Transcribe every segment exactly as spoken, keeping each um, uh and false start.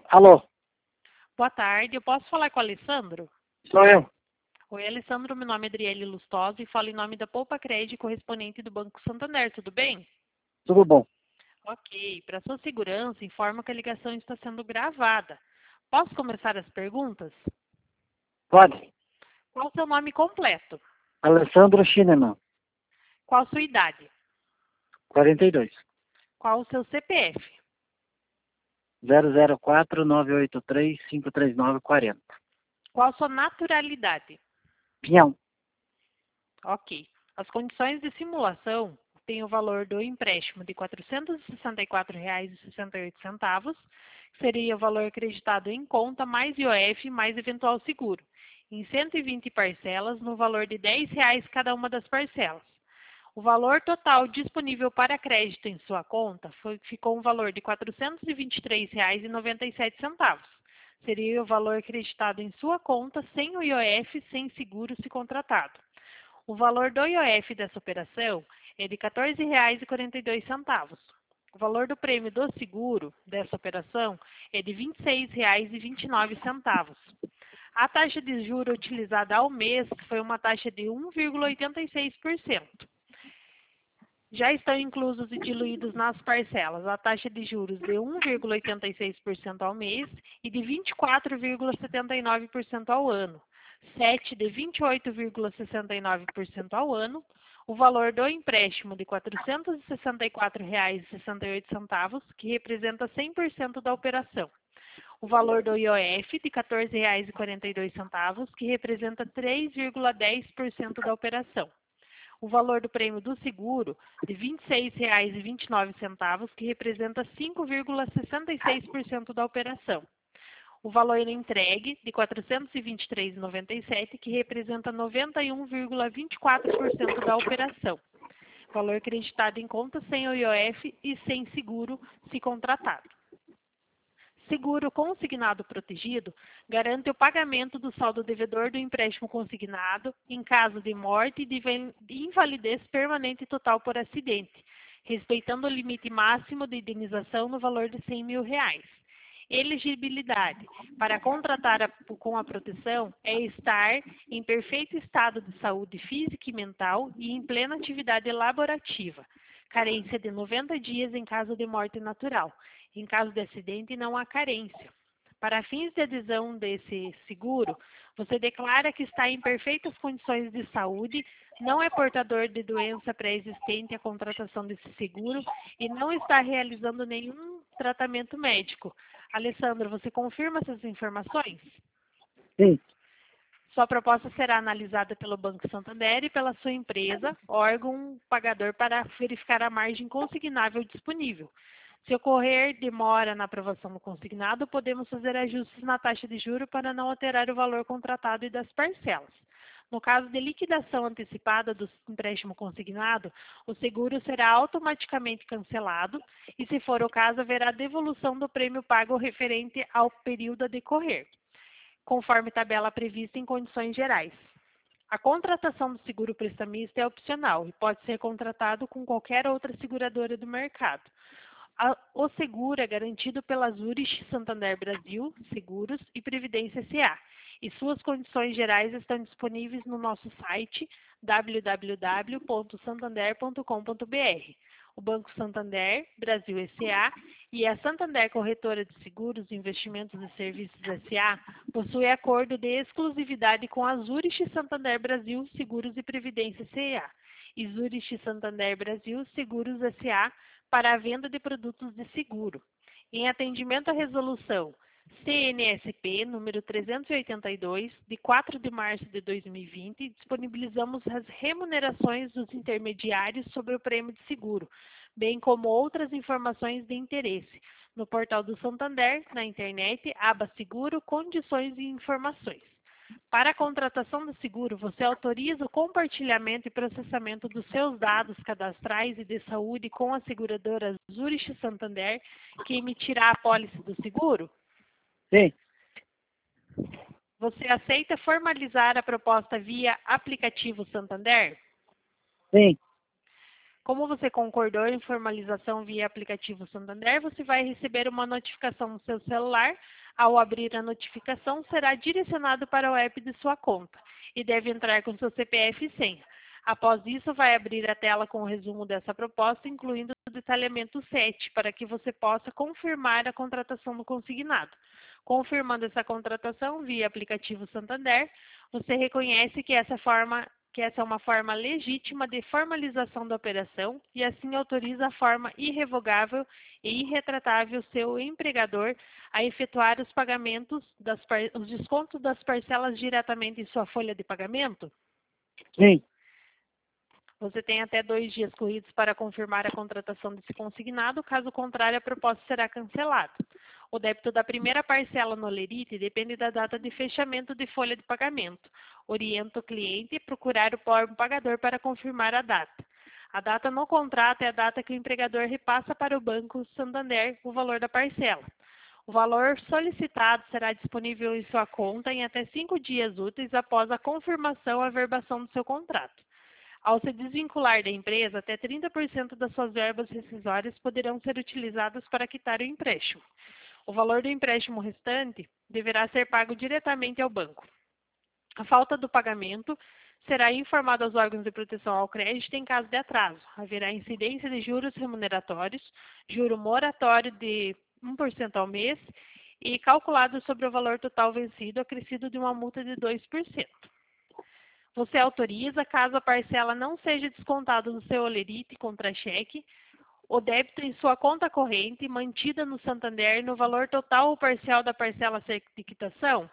Alô, Boa tarde, eu posso falar com o Alessandro? sou eu. Oi, Alessandro, meu nome é Adriele Lustosa e falo em nome da Poupa Crédito correspondente do Banco Santander, tudo bem? Tudo bom? Ok, para sua segurança, informo que a ligação está sendo gravada. Posso começar as perguntas? Pode. Qual o seu nome completo? Alessandro Chineman, Qual a sua idade? quarenta e dois. Qual o seu C P F? zero zero quatro nove oito três cinco três nove quatro zero. Qual a sua naturalidade? Pinhão. Ok. As condições de simulação têm o valor do empréstimo de quatrocentos e sessenta e quatro reais e sessenta e oito centavos, que seria o valor acreditado em conta, mais I O F, mais eventual seguro, em cento e vinte parcelas, no valor de dez reais cada uma das parcelas. O valor total disponível para crédito em sua conta foi, ficou um valor de quatrocentos e vinte e três reais e noventa e sete centavos. Seria o valor acreditado em sua conta sem o I O F, sem seguro se contratado. O valor do I O F dessa operação é de quatorze reais e quarenta e dois centavos. O valor do prêmio do seguro dessa operação é de vinte e seis reais e vinte e nove centavos. A taxa de juros utilizada ao mês foi uma taxa de um vírgula oitenta e seis por cento. Já estão inclusos e diluídos nas parcelas a taxa de juros de um vírgula oitenta e seis por cento ao mês e de vinte e quatro vírgula setenta e nove por cento ao ano, sete de vinte e oito vírgula sessenta e nove por cento ao ano, o valor do empréstimo de quatrocentos e sessenta e quatro reais e sessenta e oito centavos, que representa cem por cento da operação. O valor do I O F de quatorze reais e quarenta e dois centavos, que representa três vírgula dez por cento da operação. O valor do prêmio do seguro de vinte e seis reais e vinte e nove centavos, que representa cinco vírgula sessenta e seis por cento da operação. O valor entregue de quatrocentos e vinte e três reais e noventa e sete centavos, que representa noventa e um vírgula vinte e quatro por cento da operação. Valor acreditado em conta sem o I O F e sem seguro, se contratado. Seguro consignado protegido garante o pagamento do saldo devedor do empréstimo consignado em caso de morte e de invalidez permanente e total por acidente, respeitando o limite máximo de indenização no valor de cem mil reais. Elegibilidade para contratar a, com a proteção é estar em perfeito estado de saúde física e mental e em plena atividade laborativa. Carência de noventa dias em caso de morte natural. Em caso de acidente, não há carência. Para fins de adesão desse seguro, você declara que está em perfeitas condições de saúde, não é portador de doença pré-existente à contratação desse seguro e não está realizando nenhum tratamento médico. Alessandro, você confirma essas informações? Sim. Sua proposta será analisada pelo Banco Santander e pela sua empresa, órgão pagador, para verificar a margem consignável disponível. Se ocorrer demora na aprovação do consignado, podemos fazer ajustes na taxa de juros para não alterar o valor contratado e das parcelas. No caso de liquidação antecipada do empréstimo consignado, o seguro será automaticamente cancelado e, se for o caso, haverá devolução do prêmio pago referente ao período a decorrer, conforme tabela prevista em condições gerais. A contratação do seguro prestamista é opcional e pode ser contratado com qualquer outra seguradora do mercado. O seguro é garantido pela Zurich Santander Brasil Seguros e Previdência S A e suas condições gerais estão disponíveis no nosso site w w w ponto santander ponto com ponto b r. O Banco Santander Brasil S A e a Santander Corretora de Seguros, Investimentos e Serviços S A possuem acordo de exclusividade com a Zurich Santander Brasil Seguros e Previdência S A e Zurich Santander Brasil Seguros S A para a venda de produtos de seguro. Em atendimento à resolução C N S P número trezentos e oitenta e dois, de quatro de março de dois mil e vinte, disponibilizamos as remunerações dos intermediários sobre o prêmio de seguro, bem como outras informações de interesse, no portal do Santander, na internet, aba Seguro, Condições e Informações. Para a contratação do seguro, você autoriza o compartilhamento e processamento dos seus dados cadastrais e de saúde com a seguradora Zurich Santander, que emitirá a pólice do seguro? Sim. Você aceita formalizar a proposta via aplicativo Santander? Sim. Como você concordou em formalização via aplicativo Santander, você vai receber uma notificação no seu celular. Ao abrir a notificação, será direcionado para o app de sua conta e deve entrar com seu C P F e senha. Após isso, vai abrir a tela com o resumo dessa proposta, incluindo o detalhamento sete, para que você possa confirmar a contratação do consignado. Confirmando essa contratação via aplicativo Santander, você reconhece que essa forma que essa é uma forma legítima de formalização da operação e assim autoriza a forma irrevogável e irretratável seu empregador a efetuar os pagamentos, das par... os descontos das parcelas diretamente em sua folha de pagamento? Sim. Você tem até dois dias corridos para confirmar a contratação desse consignado, caso contrário, a proposta será cancelada. O débito da primeira parcela no Lerite depende da data de fechamento de folha de pagamento. Orienta o cliente a procurar o órgão pagador para confirmar a data. A data no contrato é a data que o empregador repassa para o Banco Santander o valor da parcela. O valor solicitado será disponível em sua conta em até cinco dias úteis após a confirmação e averbação do seu contrato. Ao se desvincular da empresa, até trinta por cento das suas verbas rescisórias poderão ser utilizadas para quitar o empréstimo. O valor do empréstimo restante deverá ser pago diretamente ao banco. A falta do pagamento será informado aos órgãos de proteção ao crédito em caso de atraso. Haverá incidência de juros remuneratórios, juro moratório de um por cento ao mês e calculado sobre o valor total vencido, acrescido de uma multa de dois por cento. Você autoriza, caso a parcela não seja descontada no seu Lerite contra cheque, o débito em sua conta corrente, mantida no Santander, no valor total ou parcial da parcela a ser de quitação?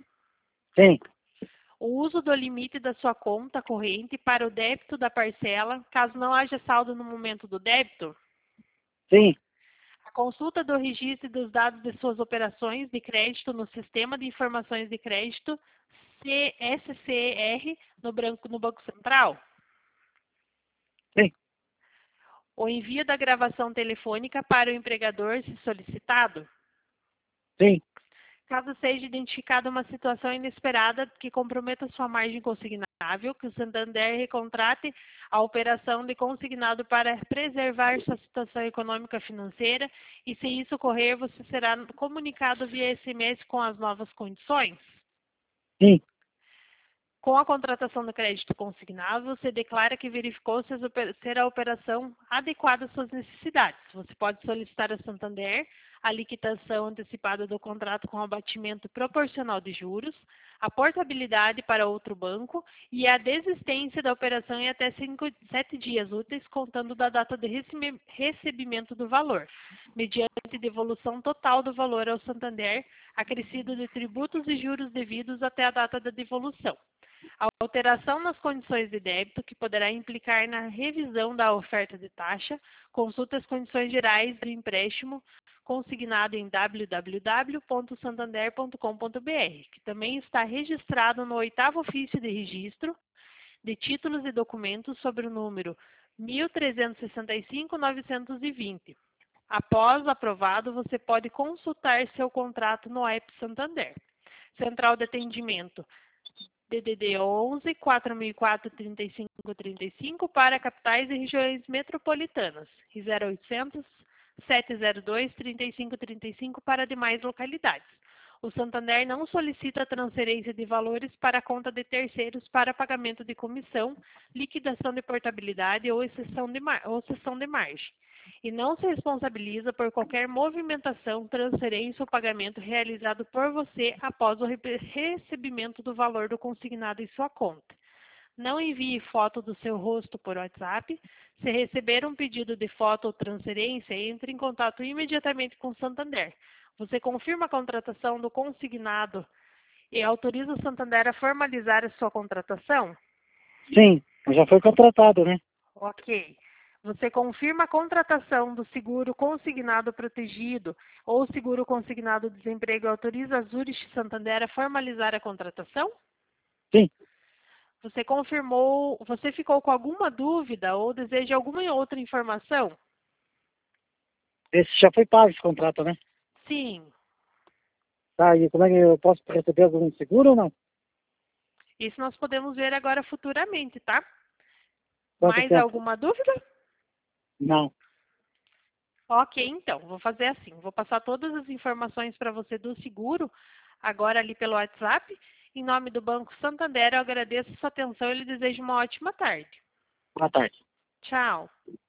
Sim. O uso do limite da sua conta corrente para o débito da parcela, caso não haja saldo no momento do débito? Sim. A consulta do registro dos dados de suas operações de crédito no Sistema de Informações de Crédito, C S C R, no, branco, no Banco Central? Sim. O envio da gravação telefônica para o empregador, se solicitado? Sim. Caso seja identificada uma situação inesperada que comprometa sua margem consignável, que o Santander recontrate a operação de consignado para preservar sua situação econômica financeira e, se isso ocorrer, você será comunicado via S M S com as novas condições? Sim. Com a contratação do crédito consignado, você declara que verificou ser a operação adequada às suas necessidades. Você pode solicitar a Santander a liquidação antecipada do contrato com abatimento proporcional de juros, a portabilidade para outro banco e a desistência da operação em até cinco, sete dias úteis, contando da data de recebimento do valor, mediante devolução total do valor ao Santander, acrescido de tributos e juros devidos até a data da devolução. A alteração nas condições de débito, que poderá implicar na revisão da oferta de taxa, consulte as condições gerais do empréstimo consignado em w w w ponto santander ponto com ponto b r, que também está registrado no oitavo ofício de registro de títulos e documentos sobre o número mil trezentos e sessenta e cinco ponto novecentos e vinte. Após aprovado, você pode consultar seu contrato no app Santander. Central de atendimento D D D onze, quatro mil e quatro, trinta e cinco, trinta e cinco para capitais e regiões metropolitanas e zero oitocentos, setecentos e dois, trinta e cinco, trinta e cinco para demais localidades. O Santander não solicita transferência de valores para a conta de terceiros para pagamento de comissão, liquidação de portabilidade ou exceção de, mar... ou cessão de margem. E não se responsabiliza por qualquer movimentação, transferência ou pagamento realizado por você após o recebimento do valor do consignado em sua conta. Não envie foto do seu rosto por WhatsApp. Se receber um pedido de foto ou transferência, entre em contato imediatamente com o Santander. Você confirma a contratação do consignado e autoriza o Santander a formalizar a sua contratação? Sim, já foi contratado, né? Ok. Você confirma a contratação do seguro consignado protegido ou seguro consignado desemprego e autoriza a Zurich Santander a formalizar a contratação? Sim. Você confirmou, você ficou com alguma dúvida ou deseja alguma outra informação? Esse já foi pago esse contrato, né? Sim. Tá, e como é que eu posso receber algum seguro ou não? Isso nós podemos ver agora futuramente, tá? Quanto Mais tempo? alguma dúvida? Não. Ok, então, vou fazer assim, vou passar todas as informações para você do seguro, agora ali pelo WhatsApp. Em nome do Banco Santander, eu agradeço a sua atenção e lhe desejo uma ótima tarde. Boa tarde. Tchau.